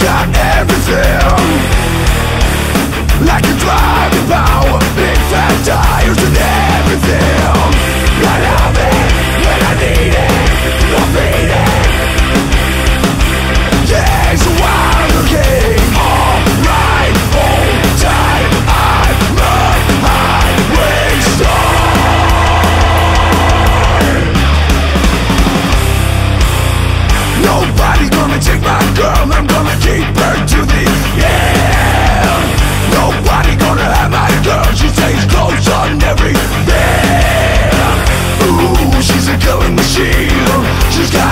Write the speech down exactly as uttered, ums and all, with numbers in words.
got everything, like a driving power, big fat tires and everything. I love it when I need it, I feed it. Yeah, so I'm the king, alright, hold tight, I'm the highway star. Nobody gonna take my girl, I'm gonna keep her to the end. Nobody gonna have my girl, she stays close on every bed. Ooh, she's a killing machine, she's got